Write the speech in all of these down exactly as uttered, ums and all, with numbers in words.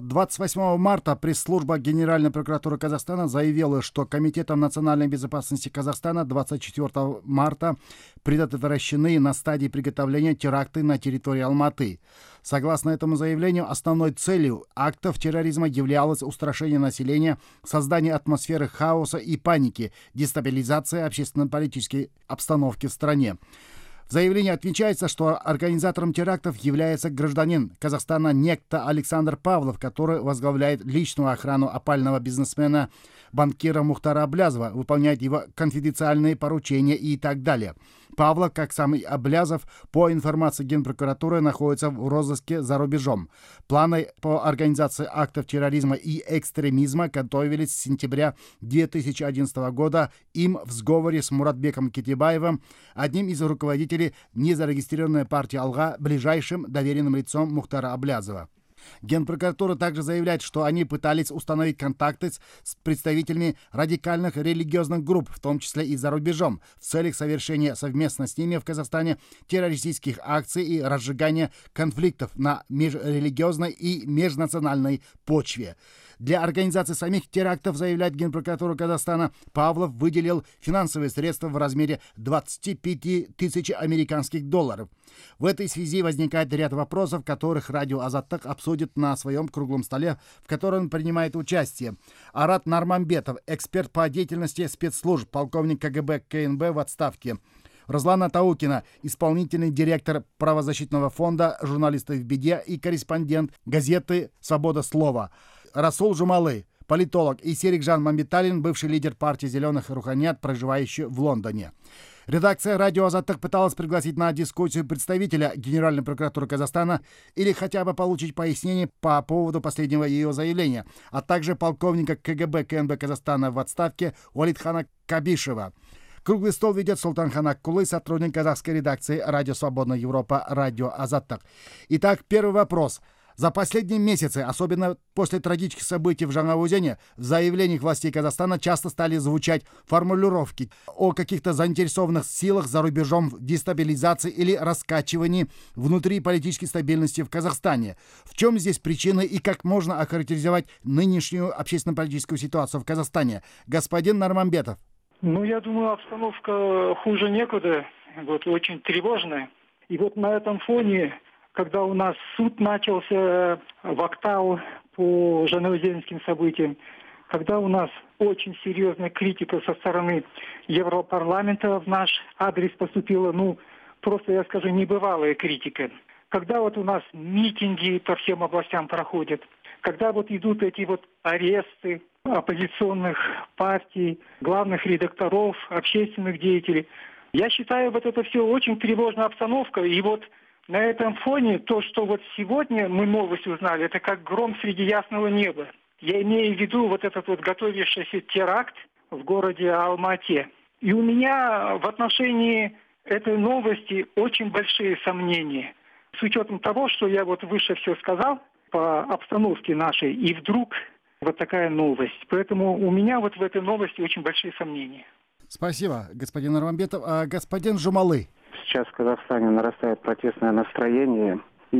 двадцать восьмого марта пресс-служба Генеральной прокуратуры Казахстана заявила, что Комитетом национальной безопасности Казахстана двадцать четвёртого марта предотвращены на стадии приготовления теракты на территории Алматы. Согласно этому заявлению, основной целью актов терроризма являлось устрашение населения, создание атмосферы хаоса и паники, дестабилизация общественно-политической обстановки в стране. В заявлении отмечается, что организатором терактов является гражданин Казахстана некто Александр Павлов, который возглавляет личную охрану опального бизнесмена, банкира Мухтара Аблязова, выполняет его конфиденциальные поручения и так далее. Павлов, как сам и Аблязов, по информации Генпрокуратуры, находится в розыске за рубежом. Планы по организации актов терроризма и экстремизма готовились с сентября две тысячи одиннадцатого года им в сговоре с Муратбеком Кетебаевым, одним из руководителей незарегистрированной партии «Алга», ближайшим доверенным лицом Мухтара Аблязова. Генпрокуратура также заявляет, что они пытались установить контакты с представителями радикальных религиозных групп, в том числе и за рубежом, в целях совершения совместно с ними в Казахстане террористических акций и разжигания конфликтов на межрелигиозной и межнациональной почве. Для организации самих терактов, заявляет Генпрокуратура Казахстана, Павлов выделил финансовые средства в размере двадцати пяти тысяч американских долларов. В этой связи возникает ряд вопросов, которых радио «Азаттык» обсудит на своем круглом столе, в котором принимает участие Арат Нармамбетов, эксперт по деятельности спецслужб, полковник КГБ КНБ в отставке; Розлана Таукина, исполнительный директор правозащитного фонда «Журналисты в беде» и корреспондент газеты «Свобода слова», Расул Жумалы, политолог, и Серикжан Мамбеталин, бывший лидер партии «Зеленых Руханият», проживающий в Лондоне. Редакция радио «Азаттык» пыталась пригласить на дискуссию представителя Генеральной прокуратуры Казахстана или хотя бы получить пояснение по поводу последнего ее заявления, а также полковника КГБ КНБ Казахстана в отставке Уалитхана Кабишева. Круглый стол ведет Султанхан Аккулы, сотрудник казахской редакции «Радио Свободная Европа», радио «Азаттык». Итак, первый вопрос. За последние месяцы, особенно после трагических событий в Жаңаузене, в заявлениях властей Казахстана часто стали звучать формулировки о каких-то заинтересованных силах за рубежом в дестабилизации или раскачивании внутри политической стабильности в Казахстане. В чем здесь причины и как можно охарактеризовать нынешнюю общественно-политическую ситуацию в Казахстане? Господин Нармамбетов. Ну, я думаю, обстановка хуже некуда, вот, очень тревожная. И вот на этом фоне, когда у нас суд начался в Актау по жанаузенским событиям, когда у нас очень серьезная критика со стороны Европарламента в наш адрес поступила, ну, просто, я скажу, небывалая критика. Когда вот у нас митинги по всем областям проходят, когда вот идут эти вот аресты оппозиционных партий, главных редакторов, общественных деятелей, я считаю, вот это все очень тревожная обстановка. И вот на этом фоне то, что вот сегодня мы новость узнали, это как гром среди ясного неба. Я имею в виду вот этот вот готовящийся теракт в городе Алмате. И у меня в отношении этой новости очень большие сомнения. С учетом того, что я вот выше все сказал по обстановке нашей, и вдруг вот такая новость. Поэтому у меня вот в этой новости очень большие сомнения. Спасибо, господин Нармамбетов. А господин Жумалы? Сейчас в Казахстане нарастает протестное настроение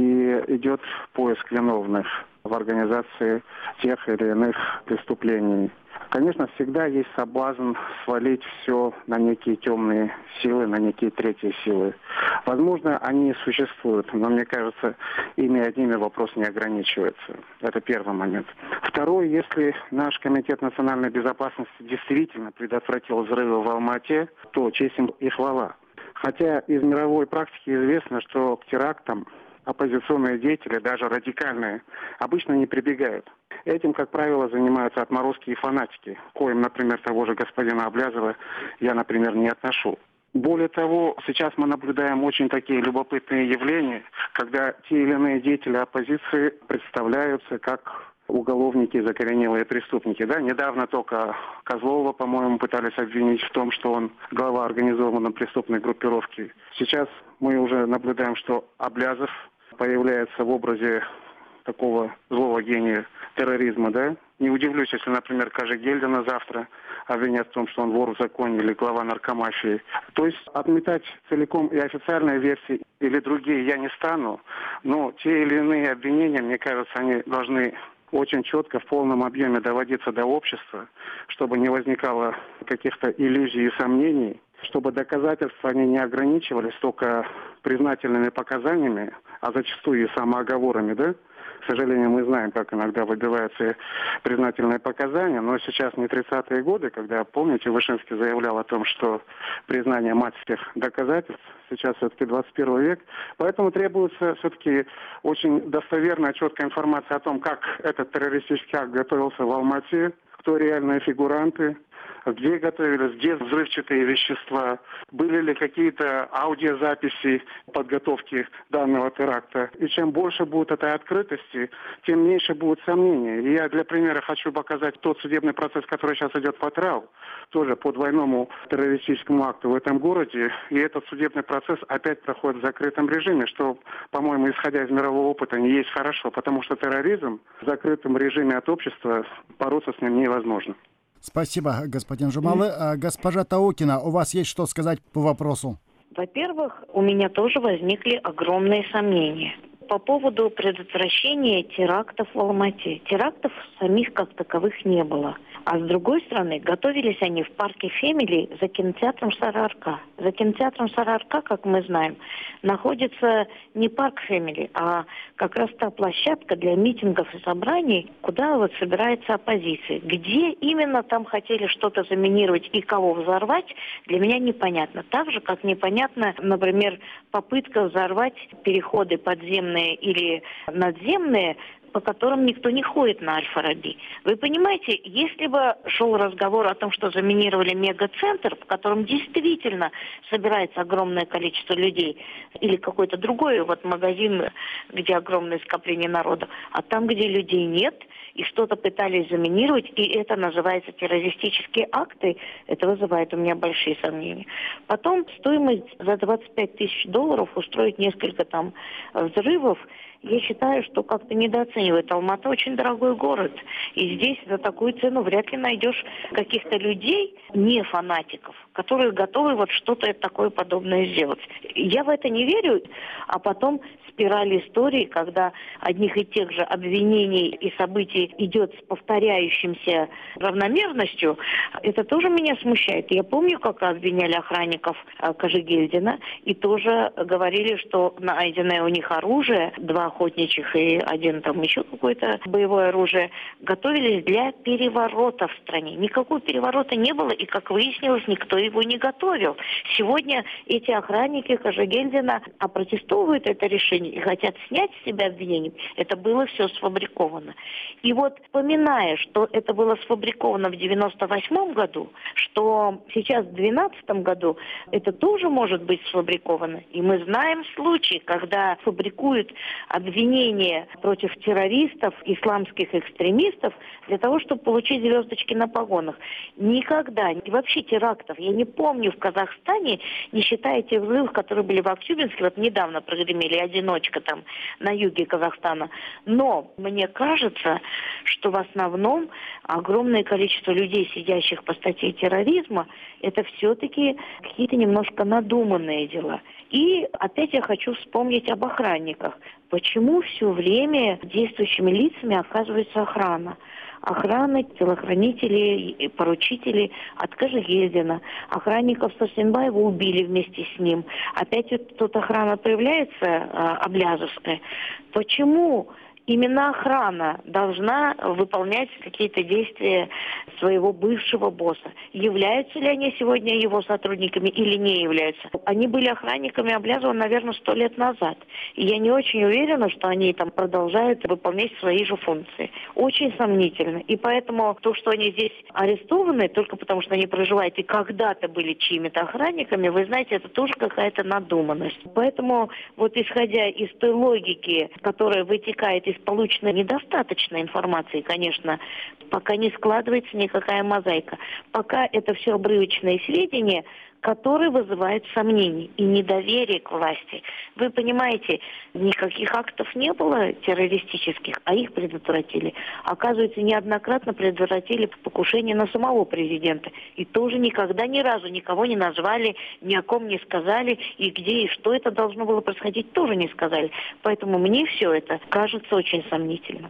и идет поиск виновных в организации тех или иных преступлений. Конечно, всегда есть соблазн свалить все на некие темные силы, на некие третьи силы. Возможно, они и существуют, но мне кажется, ими одними вопрос не ограничивается. Это первый момент. Второй, если наш Комитет национальной безопасности действительно предотвратил взрывы в Алмате, то честь им и хвала. Хотя из мировой практики известно, что к терактам оппозиционные деятели, даже радикальные, обычно не прибегают. Этим, как правило, занимаются отморозки и фанатики, к коим, например, того же господина Аблязова я, например, не отношу. Более того, сейчас мы наблюдаем очень такие любопытные явления, когда те или иные деятели оппозиции представляются как уголовники, закоренелые преступники. Да, недавно только Козлова, по-моему, пытались обвинить в том, что он глава организованной преступной группировки. Сейчас мы уже наблюдаем, что Аблязов появляется в образе такого злого гения терроризма, да? Не удивлюсь, если, например, Кажигельдина завтра обвинят в том, что он вор в законе или глава наркомафии. То есть отметать целиком и официальные версии или другие я не стану, но те или иные обвинения, мне кажется, они должны очень четко в полном объеме доводиться до общества, чтобы не возникало каких-то иллюзий и сомнений, чтобы доказательства они не ограничивались только признательными показаниями, а зачастую и самооговорами, да? К сожалению, мы знаем, как иногда выбиваются признательные показания, но сейчас не тридцатые годы, когда, помните, Вышинский заявлял о том, что признание мать всех доказательств, сейчас все-таки двадцать первый век, поэтому требуется все-таки очень достоверная, четкая информация о том, как этот террористический акт готовился в Алмате, кто реальные фигуранты, где готовились, где взрывчатые вещества, были ли какие-то аудиозаписи подготовки данного теракта. И чем больше будет этой открытости, тем меньше будут сомнений. И я для примера хочу показать тот судебный процесс, который сейчас идет по ТРАУ, тоже по двойному террористическому акту в этом городе. И этот судебный процесс опять проходит в закрытом режиме, что, по-моему, исходя из мирового опыта, не есть хорошо, потому что терроризм в закрытом режиме от общества, бороться с ним невозможно. Спасибо, господин Жумалы. А, госпожа Таукина, у вас есть что сказать по вопросу? Во-первых, у меня тоже возникли огромные сомнения по поводу предотвращения терактов в Алмате. Терактов самих как таковых не было. А с другой стороны, готовились они в парке Фемили за кинотеатром Сарыарка. За кинотеатром Сарыарка, как мы знаем, находится не парк Фемили, а как раз та площадка для митингов и собраний, куда вот собирается оппозиция. Где именно там хотели что-то заминировать и кого взорвать, для меня непонятно. Так же, как непонятно, например, попытка взорвать переходы подземные или надземные, по которым никто не ходит на Аль-Фараби. Вы понимаете, если бы шел разговор о том, что заминировали мегацентр, в котором действительно собирается огромное количество людей, или какой-то другой вот магазин, где огромное скопление народа, а там, где людей нет, и что-то пытались заминировать, и это называется террористические акты, это вызывает у меня большие сомнения. Потом стоимость за двадцать пять тысяч долларов устроить несколько там взрывов, я считаю, что как-то недооценивает. Алмата очень дорогой город. И здесь за такую цену вряд ли найдешь каких-то людей, не фанатиков, которые готовы вот что-то такое подобное сделать. Я в это не верю. А потом спираль истории, когда одних и тех же обвинений и событий идет с повторяющимся равномерностью, это тоже меня смущает. Я помню, как обвиняли охранников Кожегельдина, и тоже говорили, что найденное у них оружие, два охотничьих и один там еще какое-то боевое оружие, готовились для переворота в стране. Никакого переворота не было, и, как выяснилось, никто его не готовил. Сегодня эти охранники Кожегельдина опротестовывают это решение и хотят снять с себя обвинения. Это было все сфабриковано. И вот, вспоминая, что это было сфабриковано в девяносто восьмом году, что сейчас в двенадцатом году это тоже может быть сфабриковано. И мы знаем случаи, когда фабрикуют обвинения против террористов, исламских экстремистов для того, чтобы получить звездочки на погонах. Никогда, вообще терактов, я не помню в Казахстане, не считая тех взрывов, которые были в Актюбинске, вот недавно прогремели, одиночка там на юге Казахстана. Но мне кажется, что в основном огромное количество людей, сидящих по статье терроризма, это все-таки какие-то немножко надуманные дела. И опять я хочу вспомнить об охранниках. Почему все время действующими лицами оказывается охрана? Охрана, телохранители, поручители от Кожегельдина. Охранников Сарсенбаева убили вместе с ним. Опять вот тут охрана появляется, Аблязовская. Почему именно охрана должна выполнять какие-то действия своего бывшего босса? Являются ли они сегодня его сотрудниками или не являются? Они были охранниками Аблязова, наверное, сто лет назад. И я не очень уверена, что они там продолжают выполнять свои же функции. Очень сомнительно. И поэтому то, что они здесь арестованы, только потому что они проживают и когда-то были чьими-то охранниками, вы знаете, это тоже какая-то надуманность. Поэтому вот исходя из той логики, которая вытекает из полученной недостаточной информации, конечно, пока не складывается никакая мозаика. Пока это все обрывочные сведения, которые вызывают сомнения и недоверие к власти. Вы понимаете, никаких актов не было террористических, а их предотвратили. Оказывается, неоднократно предотвратили покушение на самого президента. И тоже никогда ни разу никого не назвали, ни о ком не сказали, и где и что это должно было происходить, тоже не сказали. Поэтому мне все это кажется очень сомнительным.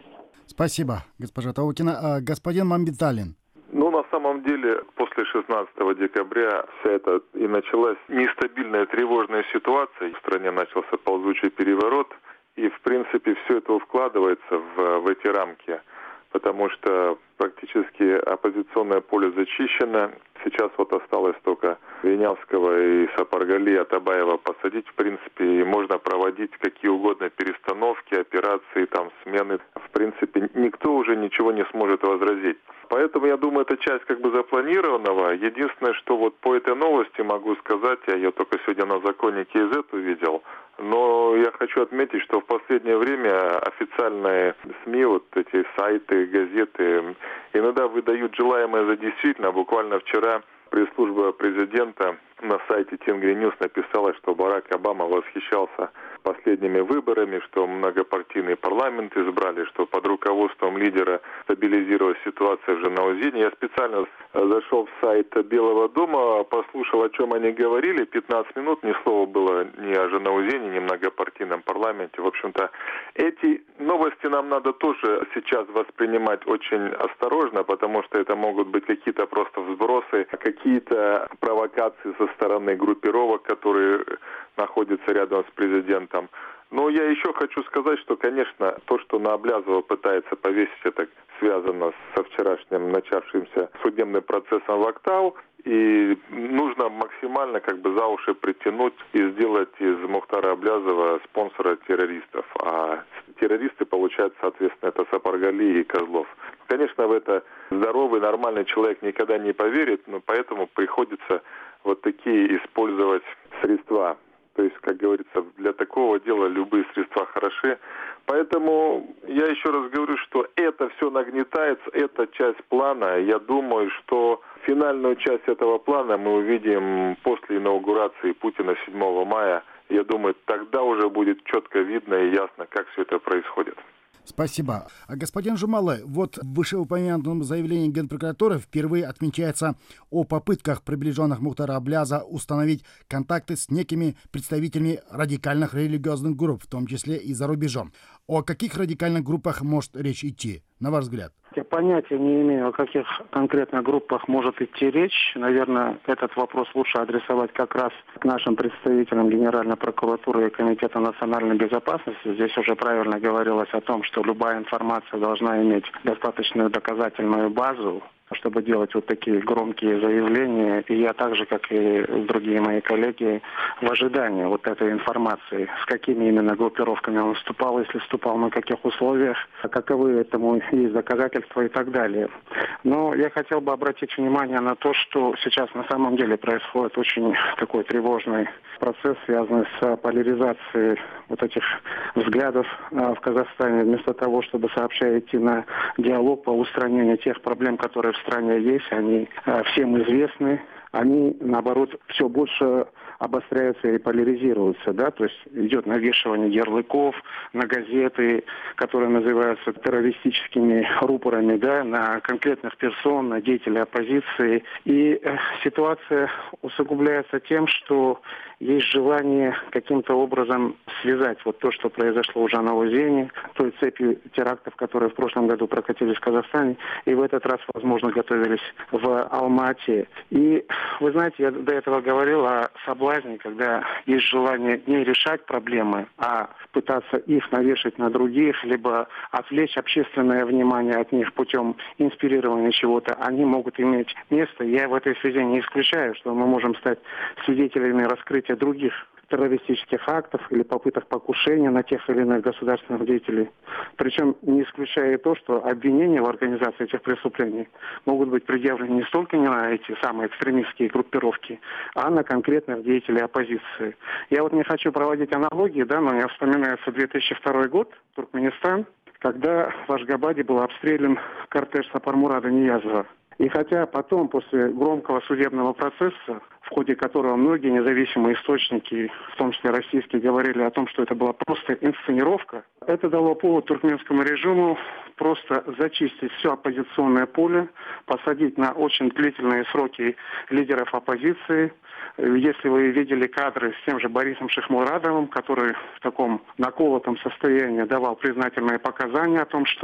Спасибо, госпожа Таутина. А, господин Мамбеталин. Ну, на самом деле, после шестнадцатого декабря вся эта и началась нестабильная, тревожная ситуация. В стране начался ползучий переворот. И, в принципе, все это вкладывается в, в эти рамки. Потому что практически оппозиционное поле зачищено. Сейчас вот осталось только Винявского и Сапаргали, Атабаева посадить, в принципе, и можно проводить какие угодно перестановки, операции, там, смены. В принципе, никто уже ничего не сможет возразить. Поэтому, я думаю, это часть как бы запланированного. Единственное, что вот по этой новости могу сказать, я ее только сегодня на законе кей зет увидел, но я хочу отметить, что в последнее время официальные СМИ, вот эти сайты, газеты, иногда выдают желаемое за действительно. Буквально вчера пресс-служба президента на сайте Тенгри Ньюс написала, что Барак Обама восхищался последними выборами, что многопартийный парламент избрали, что под руководством лидера стабилизировалась ситуация в Жанаузине. Я специально зашел в сайт Белого дома, послушал, о чем они говорили. пятнадцать минут, ни слова было ни о Жанаузине, ни о многопартийном парламенте. В общем-то, эти новости нам надо тоже сейчас воспринимать очень осторожно, потому что это могут быть какие-то просто взбросы, какие-то провокации со стороны группировок, которые находятся рядом с президентом. Но я еще хочу сказать, что, конечно, то, что на Аблязова пытается повесить, это связано со вчерашним начавшимся судебным процессом в Актау. И нужно максимально как бы за уши притянуть и сделать из Мухтара Аблязова спонсора террористов. А террористы, получают, соответственно, это Сапаргали и Козлов. Конечно, в это здоровый, нормальный человек никогда не поверит, но поэтому приходится вот такие использовать средства. То есть, как говорится, для такого дела любые средства хороши. Поэтому я еще раз говорю, что это все нагнетается, это часть плана. Я думаю, что финальную часть этого плана мы увидим после инаугурации Путина седьмого мая. Я думаю, тогда уже будет четко видно и ясно, как все это происходит. Спасибо. А господин Жумалы, вот в вышеупомянутом заявлении Генпрокуратуры впервые отмечается о попытках приближенных Мухтара Абляза установить контакты с некими представителями радикальных религиозных групп, в том числе и за рубежом. О каких радикальных группах может речь идти, на ваш взгляд? Я понятия не имею, о каких конкретно группах может идти речь. Наверное, этот вопрос лучше адресовать как раз к нашим представителям Генеральной прокуратуры и Комитета национальной безопасности. Здесь уже правильно говорилось о том, что любая информация должна иметь достаточную доказательную базу, чтобы делать вот такие громкие заявления. И я так же, как и другие мои коллеги, в ожидании вот этой информации, с какими именно группировками он вступал, если вступал, на каких условиях, каковы этому есть доказательства и так далее. Но я хотел бы обратить внимание на то, что сейчас на самом деле происходит очень такой тревожный процесс, связанный с поляризацией вот этих взглядов в Казахстане. Вместо того, чтобы сообща идти на диалог по устранению тех проблем, которые в стране есть, они всем известны, они, наоборот, все больше обостряются и поляризируются, да, то есть идет навешивание ярлыков на газеты, которые называются террористическими рупорами, да, на конкретных персон, на деятелей оппозиции. И э, ситуация усугубляется тем, что есть желание каким-то образом связать вот то, что произошло уже на Узене, той цепью терактов, которые в прошлом году прокатились в Казахстане, и в этот раз, возможно, готовились в Алма-Ате. И вы знаете, я до этого говорил о соблазне, когда есть желание не решать проблемы, а пытаться их навешать на других, либо отвлечь общественное внимание от них путем инспирирования чего-то, они могут иметь место. Я в этой связи не исключаю, что мы можем стать свидетелями раскрытия других террористических актов или попыток покушения на тех или иных государственных деятелей. Причем не исключая и то, что обвинения в организации этих преступлений могут быть предъявлены не столько не на эти самые экстремистские группировки, а на конкретных деятелей оппозиции. Я вот не хочу проводить аналогии, да, но мне вспоминается две тысячи второй год, Туркменистан, когда в Ашгабаде был обстрелян кортеж Сапармурада Ниязова. И хотя потом, после громкого судебного процесса, в ходе которого многие независимые источники, в том числе российские, говорили о том, что это была просто инсценировка, это дало повод туркменскому режиму просто зачистить все оппозиционное поле, посадить на очень длительные сроки лидеров оппозиции. Если вы видели кадры с тем же Борисом Шихмурадовым, который в таком наколотом состоянии давал признательные показания о том, что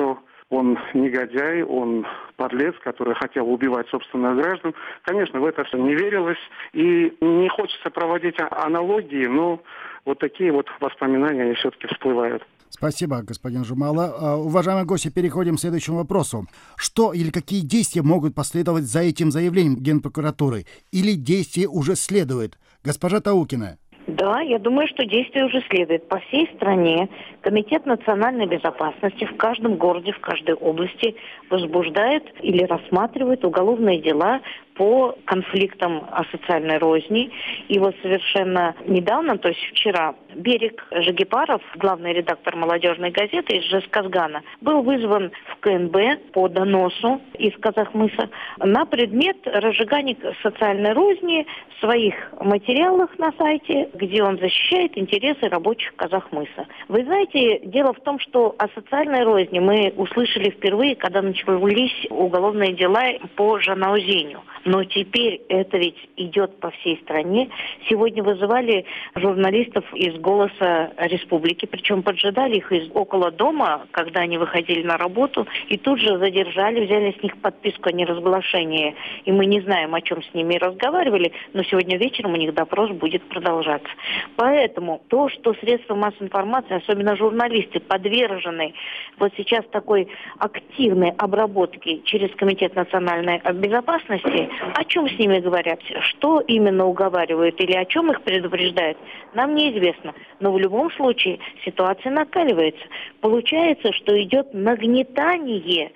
он негодяй, он подлец, который хотел убивать собственных граждан. Конечно, в это все не верилось. И не хочется проводить аналогии, но вот такие вот воспоминания, они все-таки всплывают. Спасибо, господин Жумала. Уважаемые гости, переходим к следующему вопросу. Что или какие действия могут последовать за этим заявлением Генпрокуратуры? Или действия уже следует? Госпожа Таукина. Да, я думаю, что действие уже следует. По всей стране Комитет национальной безопасности в каждом городе, в каждой области возбуждает или рассматривает уголовные дела по конфликтам о социальной розни. И вот совершенно недавно, то есть вчера, Берег Жагипаров, главный редактор молодежной газеты из Жезказгана, был вызван в ка эн бэ по доносу из Казахмыса на предмет разжигания социальной розни в своих материалах на сайте, где он защищает интересы рабочих Казахмыса. Вы знаете, дело в том, что о социальной розни мы услышали впервые, когда начались уголовные дела по Жанаузению. Но теперь это ведь идет по всей стране. Сегодня вызывали журналистов из «Голоса Республики», причем поджидали их из около дома, когда они выходили на работу, и тут же задержали, взяли с них подписку о неразглашении. И мы не знаем, о чем с ними разговаривали, но сегодня вечером у них допрос будет продолжаться. Поэтому то, что средства массовой информации, особенно журналисты, подвержены вот сейчас такой активной обработке через Комитет национальной безопасности, о чем с ними говорят, что именно уговаривают или о чем их предупреждают, нам неизвестно. Но в любом случае ситуация накаливается. Получается, что идет нагнетание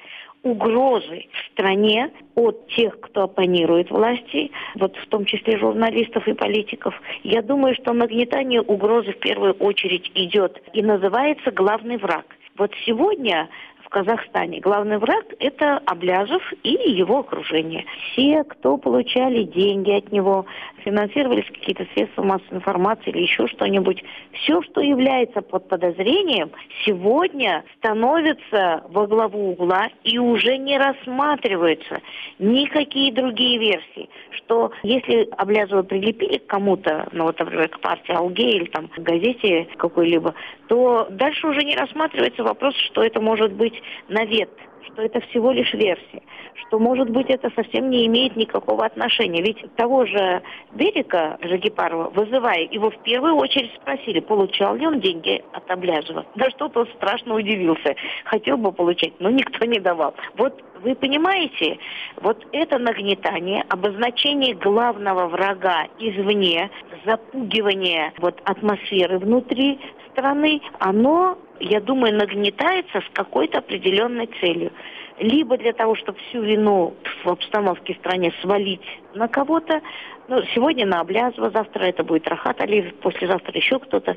угрозы в стране от тех, кто оппонирует власти, вот в том числе журналистов и политиков. Я думаю, что нагнетание угрозы в первую очередь идет и называется главный враг. Вот сегодня в Казахстане главный враг – это Аблязов и его окружение. Все, кто получали деньги от него, финансировались какие-то средства массовой информации или еще что-нибудь, все, что является под подозрением, сегодня становится во главу угла и уже не рассматриваются никакие другие версии. Что если Аблязова прилепили к кому-то, ну вот, например, к партии Алге или там к газете какой-либо, то дальше уже не рассматривается вопрос, что это может быть навет, что это всего лишь версия, что, может быть, это совсем не имеет никакого отношения. Ведь того же Берега Жагипарова, вызывая, его в первую очередь спросили, получал ли он деньги от Аблязова. Да что-то страшно удивился. Хотел бы получать, но никто не давал. Вот вы понимаете, вот это нагнетание, обозначение главного врага извне, запугивание вот атмосферы внутри страны, оно, я думаю, нагнетается с какой-то определенной целью. Либо для того, чтобы всю вину в обстановке в стране свалить на кого-то, ну, сегодня на Аблязова, завтра это будет Рахат Алиев, послезавтра еще кто-то.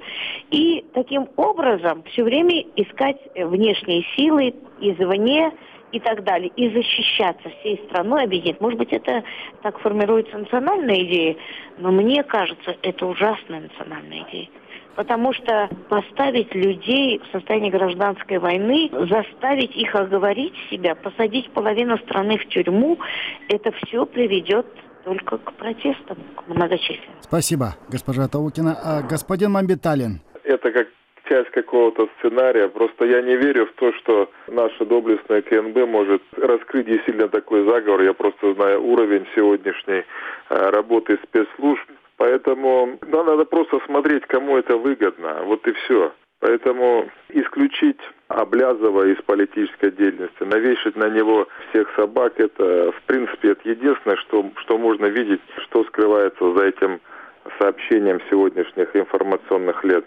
И таким образом все время искать внешние силы извне и так далее, и защищаться всей страной, объединить. Может быть, это так формируется национальная идея, но мне кажется, это ужасная национальная идея. Потому что поставить людей в состоянии гражданской войны, заставить их оговорить себя, посадить половину страны в тюрьму, это все приведет только к протестам, к многочисленным. Спасибо, госпожа Таукина. А господин Мамбеталин. Это как часть какого-то сценария. Просто я не верю в то, что наша доблестная ка эн бэ может раскрыть действительно такой заговор. Я просто знаю уровень сегодняшней работы спецслужб. Поэтому да, надо просто смотреть, кому это выгодно. Вот и все. Поэтому исключить Аблязова из политической деятельности, навешать на него всех собак, это, в принципе, это единственное, что, что можно видеть, что скрывается за этим сообщением сегодняшних информационных лет.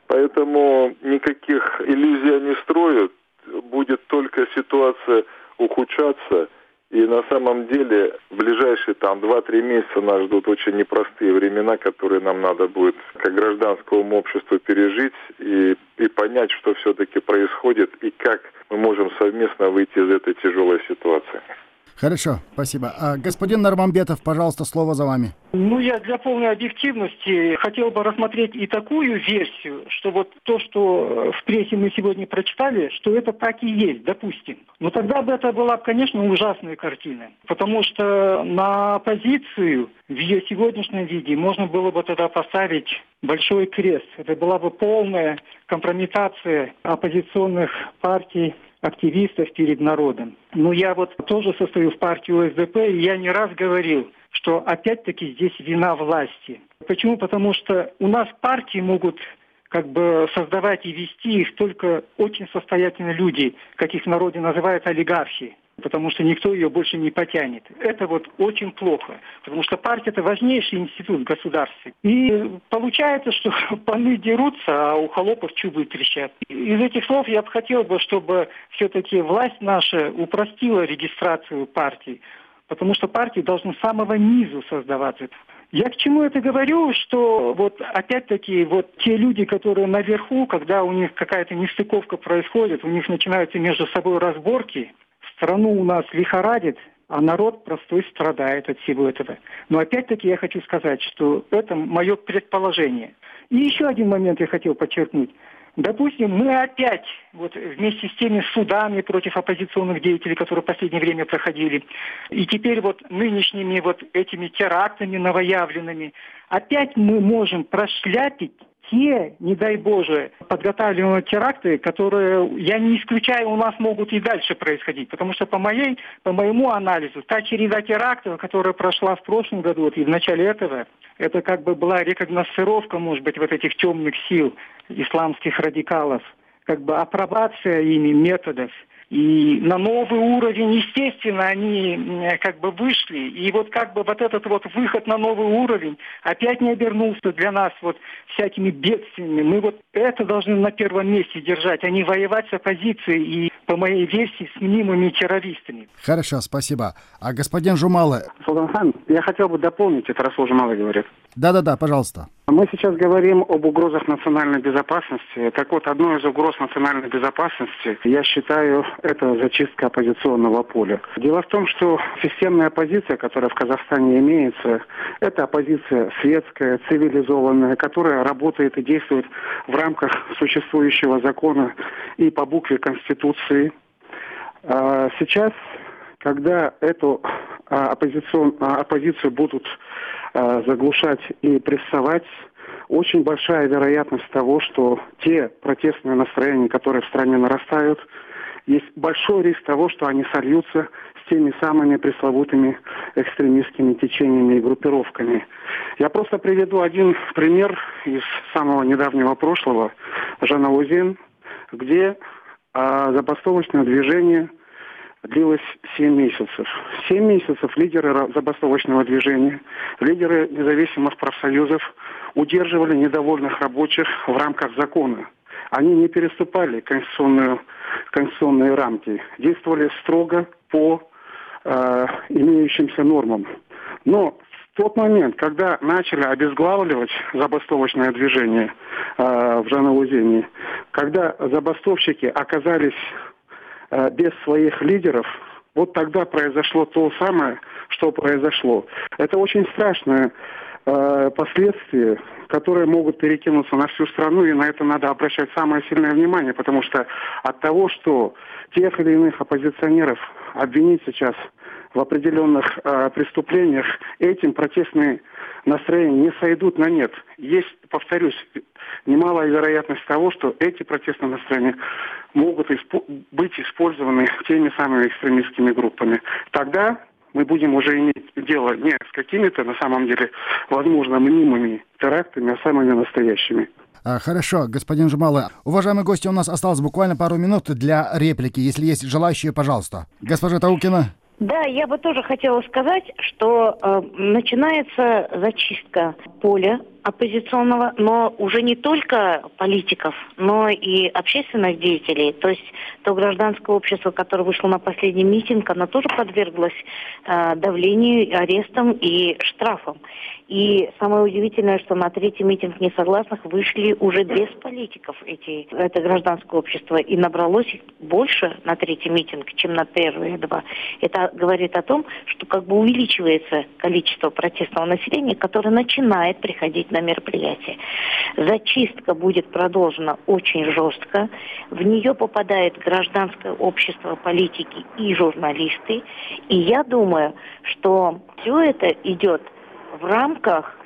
Поэтому никаких иллюзий не строят. Будет только ситуация ухудшаться. И на самом деле в ближайшие там два-три месяца нас ждут очень непростые времена, которые нам надо будет как гражданскому обществу пережить и, и понять, что все-таки происходит и как мы можем совместно выйти из этой тяжелой ситуации. Хорошо, спасибо. А господин Нурманбетов, пожалуйста, слово за вами. Ну, я для полной объективности хотел бы рассмотреть и такую версию, что вот то, что в прессе мы сегодня прочитали, что это так и есть, допустим. Но тогда бы это была, конечно, ужасная картина. Потому что на оппозицию в ее сегодняшнем виде можно было бы тогда поставить большой крест. Это была бы полная компрометация оппозиционных партий активистов перед народом. Но я вот тоже состою в партии О Эс Дэ Пэ, и я не раз говорил, что опять-таки здесь вина власти. Почему? Потому что у нас партии могут как бы создавать и вести их только очень состоятельные люди, как их в народе называют олигархи, потому что никто ее больше не потянет. Это вот очень плохо, потому что партия – это важнейший институт в государстве. И получается, что паны дерутся, а у холопов чубы трещат. Из этих слов я бы хотел, бы, чтобы все-таки власть наша упростила регистрацию партий, потому что партии должны с самого низу создаваться. Я к чему это говорю, что вот опять-таки вот те люди, которые наверху, когда у них какая-то нестыковка происходит, у них начинаются между собой разборки, страну у нас лихорадит, а народ простой страдает от всего этого. Но опять-таки я хочу сказать, что это мое предположение. И еще один момент я хотел подчеркнуть. Допустим, мы опять вот вместе с теми судами против оппозиционных деятелей, которые в последнее время проходили, и теперь вот нынешними вот этими терактами новоявленными, опять мы можем прошляпить те, не дай Боже, подготавливаемые теракты, которые, я не исключаю, у нас могут и дальше происходить. Потому что по моей, по моему анализу, та череда терактов, которая прошла в прошлом году вот, и в начале этого, это как бы была рекогносцировка, может быть, вот этих темных сил исламских радикалов, как бы апробация ими методов. И на новый уровень, естественно, они как бы вышли. И вот как бы вот этот вот выход на новый уровень опять не обернулся для нас вот всякими бедствиями. Мы вот это должны на первом месте держать, а не воевать с оппозицией и, по моей версии, с мнимыми террористами. Хорошо, спасибо. А господин Жумалы... Султанхан, я хотел бы дополнить, это Расул Жумалы говорит. Да-да-да, пожалуйста. Мы сейчас говорим об угрозах национальной безопасности. Так вот, одной из угроз национальной безопасности, я считаю, это зачистка оппозиционного поля. Дело в том, что системная оппозиция, которая в Казахстане имеется, это оппозиция светская, цивилизованная, которая работает и действует в рамках существующего закона и по букве Конституции. Сейчас, когда эту оппозицию, оппозицию будут заглушать и прессовать, очень большая вероятность того, что те протестные настроения, которые в стране нарастают, есть большой риск того, что они сольются с теми самыми пресловутыми экстремистскими течениями и группировками. Я просто приведу один пример из самого недавнего прошлого, Жанаузен, где а, забастовочное движение длилось семь месяцев. семь месяцев лидеры забастовочного движения, лидеры независимых профсоюзов удерживали недовольных рабочих в рамках закона. Они не переступали конституционную, конституционные рамки, действовали строго по э, имеющимся нормам. Но в тот момент, когда начали обезглавливать забастовочное движение э, в Жанаузене, когда забастовщики оказались без своих лидеров, вот тогда произошло то самое, что произошло. Это очень страшное э, последствия, которые могут перекинуться на всю страну, и на это надо обращать самое сильное внимание, потому что от того, что тех или иных оппозиционеров обвинить сейчас в определенных э, преступлениях, этим протестные настроения не сойдут на нет. Есть, повторюсь, немалая вероятность того, что эти протестные настроения могут испо- быть использованы теми самыми экстремистскими группами. Тогда мы будем уже иметь дело не с какими-то, на самом деле, возможно, мнимыми терактами, а самыми настоящими. Хорошо, господин Жумалы. Уважаемые гости, у нас осталось буквально пару минут для реплики. Если есть желающие, пожалуйста. Госпожа Таукина. Да, я бы тоже хотела сказать, что э, начинается зачистка поля оппозиционного, но уже не только политиков, но и общественных деятелей. То есть то гражданское общество, которое вышло на последний митинг, оно тоже подверглось э, давлению, арестам и штрафам. И самое удивительное, что на третий митинг несогласных вышли уже без политиков эти, это гражданское общество. И набралось их больше на третий митинг, чем на первые два. Это говорит о том, что как бы увеличивается количество протестного населения, которое начинает приходить на мероприятие. Зачистка будет продолжена очень жестко. В нее попадает гражданское общество, политики и журналисты. И я думаю, что все это идет в рамках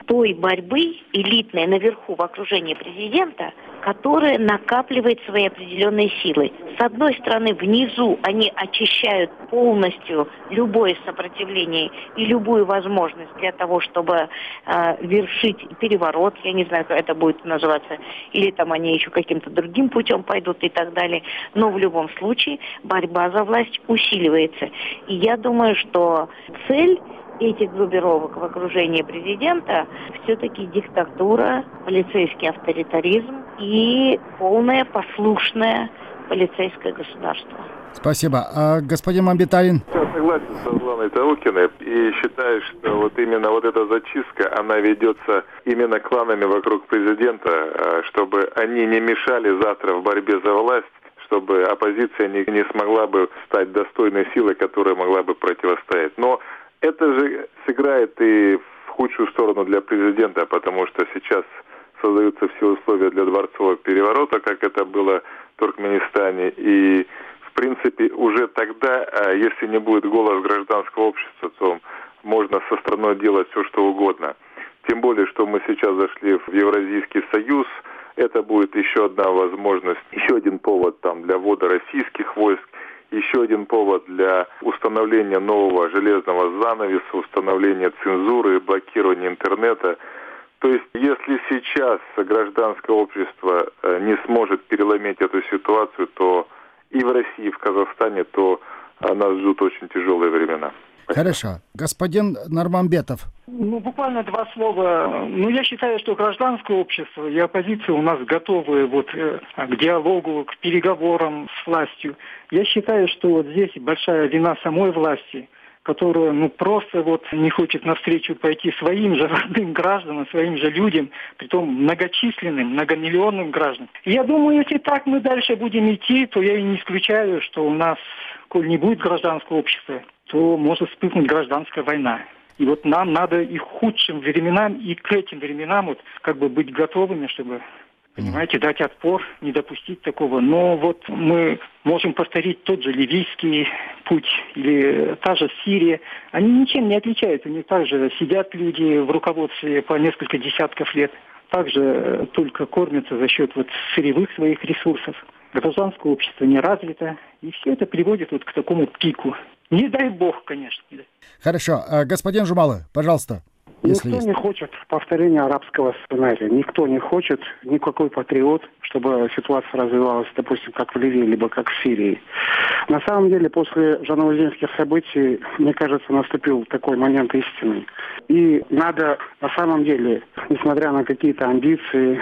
той борьбы элитной наверху в окружении президента, которая накапливает свои определенные силы. С одной стороны, внизу они очищают полностью любое сопротивление и любую возможность для того, чтобы э, вершить переворот, я не знаю, как это будет называться, или там они еще каким-то другим путем пойдут и так далее. Но в любом случае борьба за власть усиливается. И я думаю, что цель этих группировок в окружении президента все-таки диктатура, полицейский авторитаризм и полное послушное полицейское государство. Спасибо. А, господин Мамбеталин? Я согласен со Светланой Таукиной и считаю, что вот именно вот эта зачистка, она ведется именно кланами вокруг президента, чтобы они не мешали завтра в борьбе за власть, чтобы оппозиция не, не смогла бы стать достойной силой, которая могла бы противостоять. Но это же сыграет и в худшую сторону для президента, потому что сейчас создаются все условия для дворцового переворота, как это было в Туркменистане. И, в принципе, уже тогда, если не будет голос гражданского общества, то можно со страной делать все, что угодно. Тем более, что мы сейчас зашли в Евразийский союз. Это будет еще одна возможность, еще один повод там для ввода российских войск. Еще один повод для установления нового железного занавеса, установления цензуры, блокирования интернета. То есть, если сейчас гражданское общество не сможет переломить эту ситуацию, то и в России, и в Казахстане, то нас ждут очень тяжелые времена. Хорошо. Господин Нурманбетов. Ну, буквально два слова. Ну, я считаю, что гражданское общество и оппозиция у нас готовы вот э, к диалогу, к переговорам с властью. Я считаю, что вот здесь большая вина самой власти, которая, ну, просто вот не хочет навстречу пойти своим же родным гражданам, своим же людям, притом многочисленным, многомиллионным гражданам. И я думаю, если так мы дальше будем идти, то я и не исключаю, что у нас, коль не будет гражданского общества, то может вспыхнуть гражданская война. И вот нам надо и к худшим временам, и к этим временам вот как бы быть готовыми, чтобы, понимаете, дать отпор, не допустить такого. Но вот мы можем повторить тот же ливийский путь или та же Сирия. Они ничем не отличаются. У них также сидят люди в руководстве по несколько десятков лет. Также только кормятся за счет вот сырьевых своих ресурсов. Гражданское общество не развито. И все это приводит вот к такому пику. Не дай бог, конечно. Хорошо. Господин Жумалы, пожалуйста. Если Никто есть. не хочет повторения арабского сценария. Никто не хочет, никакой патриот, чтобы ситуация развивалась, допустим, как в Ливии, либо как в Сирии. На самом деле, после жанаузенских событий, мне кажется, наступил такой момент истины. И надо, на самом деле, несмотря на какие-то амбиции,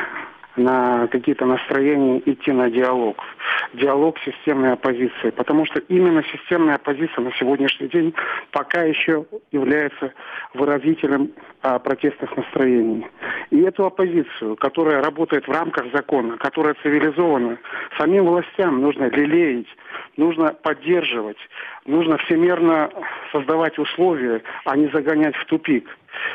на какие-то настроения, идти на диалог. Диалог с системной оппозицией. Потому что именно системная оппозиция на сегодняшний день пока еще является выразителем а, протестных настроений. И эту оппозицию, которая работает в рамках закона, которая цивилизована, самим властям нужно лелеять, нужно поддерживать, нужно всемерно создавать условия, а не загонять в тупик.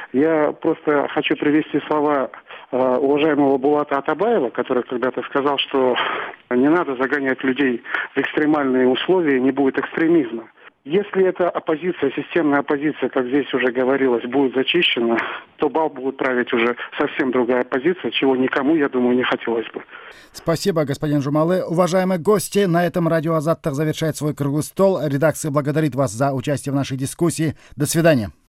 Я просто хочу привести слова уважаемого Булата Атабаева, который когда-то сказал, что не надо загонять людей в экстремальные условия, не будет экстремизма. Если эта оппозиция, системная оппозиция, как здесь уже говорилось, будет зачищена, то бал будет править уже совсем другая оппозиция, чего никому, я думаю, не хотелось бы. Спасибо, господин Жумалы. Уважаемые гости, на этом Радио Азаттық завершает свой круглый стол. Редакция благодарит вас за участие в нашей дискуссии. До свидания.